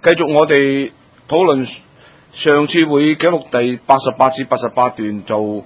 繼續我哋討論上次會議記錄第88至88段就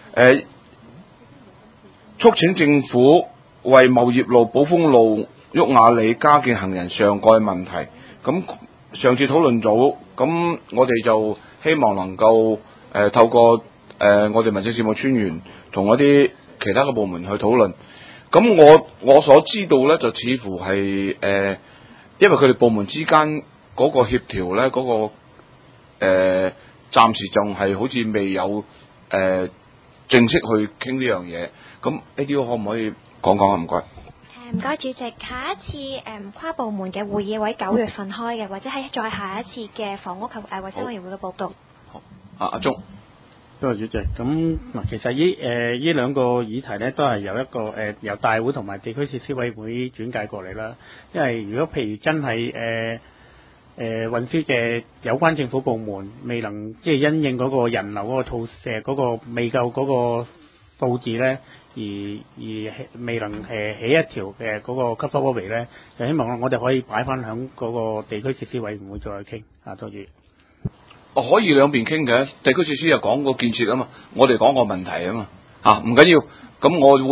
促請政府為茂業路、寶豐路、沃雅里加建行人上蓋問題。咁上次討論咗，咁我哋就希望能夠透過我哋民政事務專員同一啲其他嘅部門去討論。咁我所知道咧，就似乎係因為佢哋部門之間嗰個協調咧，嗰個暫時仲係好似未有正式去傾呢樣嘢。咁 ADO 可唔可以講講啊？唔該。 唔該，主席。下一次跨部門嘅會議會9月份開嘅，或者係再下一次嘅房屋及衛生委員會嘅報告。 好，阿鐘。 多謝主席。咁嗱，其實呢兩個議題咧，都係由一個由大會同埋地區設施委員會轉介過嚟啦。因為如果譬如真係運輸嘅有關政府部門未能即係因應嗰個人流嗰個套嗰個未夠嗰個數字咧，而未能起一條嘅嗰個 cover levy 咧，就希望我哋可以擺翻響嗰個地區設施委員會再傾啊，多謝。 可以兩邊傾嘅，地區設施又講個建設啊嘛，我哋講個問題啊嘛，唔緊要，咁我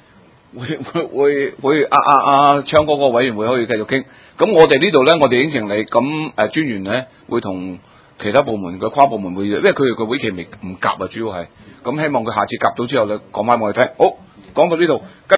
會昌哥個委員會可以繼續傾。咁我哋呢度咧，我哋應承你，咁專員咧會同其他部門嘅跨部門會議，因為佢哋個會期未唔夾啊，主要係，咁希望佢下次夾到之後咧講翻我哋聽。好，講到呢度。